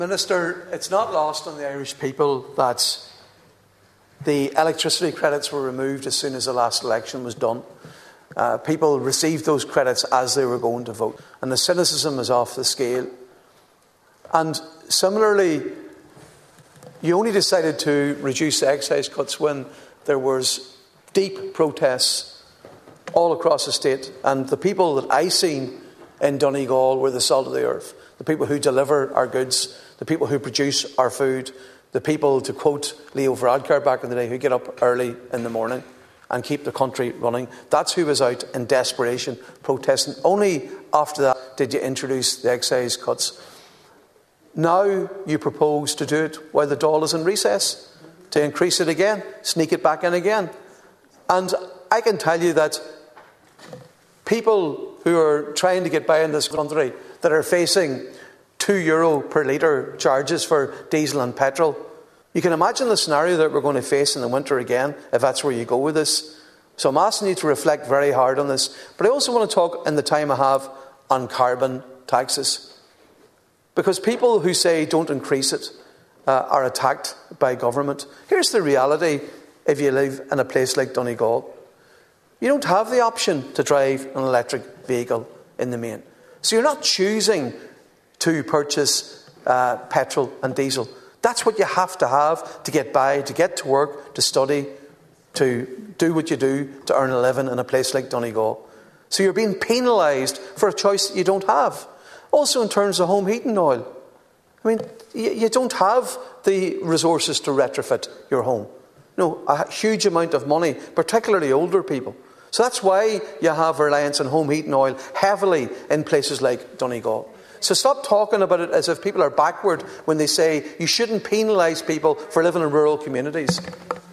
Minister, it's not lost on the Irish people that the electricity credits were removed as soon as the last election was done. People received those credits as they were going to vote, and the cynicism is off the scale. And similarly, you only decided to reduce excise cuts when there was deep protests all across the state, and the people that I seen in Donegal were the salt of the earth, the people who deliver our goods, the people who produce our food, the people, to quote Leo Varadkar back in the day, who get up early in the morning and keep the country running. That's who was out in desperation protesting. Only after that did you introduce the excise cuts. Now you propose to do it while the Dáil is in recess, to increase it again, sneak it back in again. And I can tell you that people who are trying to get by in this country, that are facing €2 per litre charges for diesel and petrol, you can imagine the scenario that we're going to face in the winter again if that's where you go with this. So I'm asking you to reflect very hard on this. But I also want to talk, in the time I have, on carbon taxes. Because people who say don't increase it are attacked by government. Here's the reality if you live in a place like Donegal. You don't have the option to drive an electric vehicle in the main. So you're not choosing to purchase petrol and diesel. That's what you have to get by, to get to work, to study, to do what you do, to earn a living in a place like Donegal. So you're being penalised for a choice that you don't have. Also in terms of home heating oil. I mean, you don't have the resources to retrofit your home. No, a huge amount of money, particularly older people. So that's why you have reliance on home heating oil heavily in places like Donegal. So stop talking about it as if people are backward when they say you shouldn't penalise people for living in rural communities.